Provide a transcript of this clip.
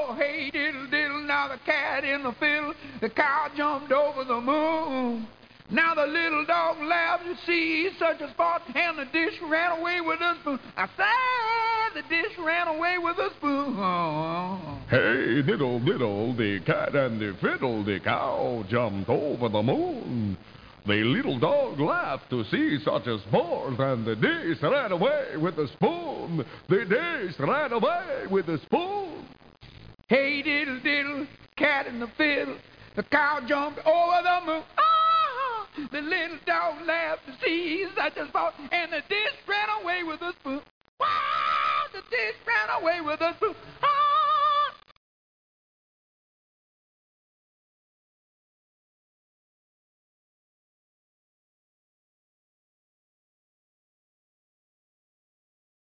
Oh, hey, diddle, diddle, now the cat in the fiddle, the cow jumped over the moon. Now the little dog laughed to see such a spot, and the dish ran away with the spoon. I said the dish ran away with the spoon. Hey, diddle, diddle, the cat and the fiddle, the cow jumped over the moon. The little dog laughed to see such a sport, and the dish ran away with the spoon. The dish ran away with the spoon. Hey, diddle, diddle, cat and the fiddle, the cow jumped over the moon. The little dog laughed to see such a sport, and the dish ran away with the spoon. The dish ran away with the spoon.